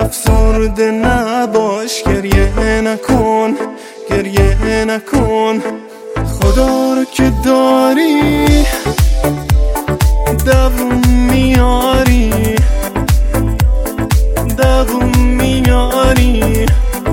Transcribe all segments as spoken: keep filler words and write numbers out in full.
افسرده نباش، گریه نکن گریه نکن. خدا رو که داری دووم میاری دووم میاری.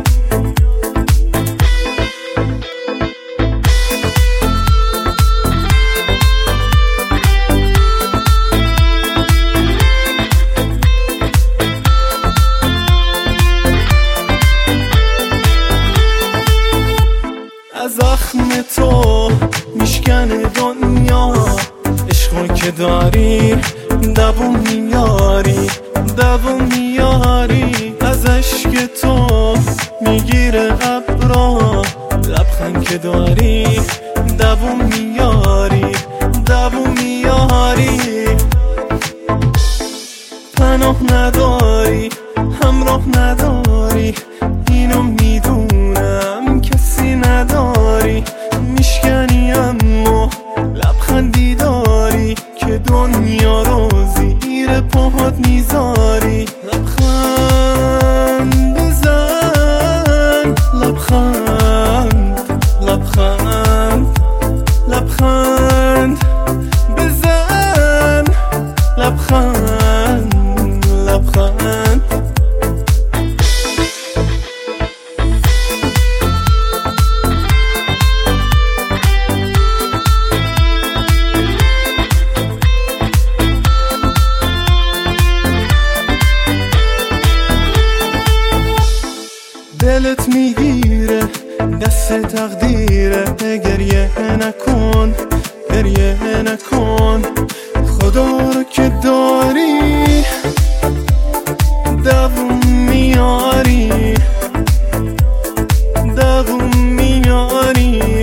از زخم تو میشکنه دنیا، عشقو که داری دووم میاری دووم میاری. از عشق تو میگیره ابرا، لبخند که داری دووم میاری دووم میاری. پناه نداری همراه نداری، اینو میدونم کسی نداری. میشکنی اما لبخندی داری که دنیا رو زیر پاهات میذاری. لبخند بزن لبخند لبخند لبخند بزن لبخند لبخند. دلت میگیره دست تقدیره، گریه نکن گریه نکن. خدا رو که داری دووم میاری دووم میاری.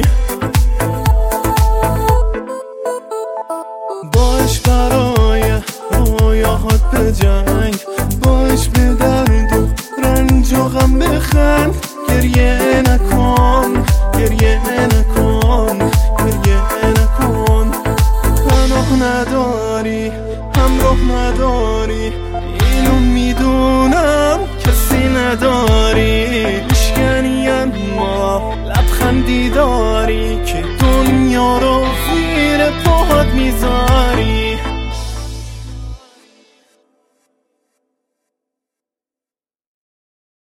باش برای رویاهات بجنگ، باش به درد و رنج و غم بخند. گریه نکن گریه نکن گریه نکن. پناه نداری همراه نداری، اینو میدونم کسی نداری. میشکنی اما لبخندی داری که دنیا رو زیر پاهات میذاری.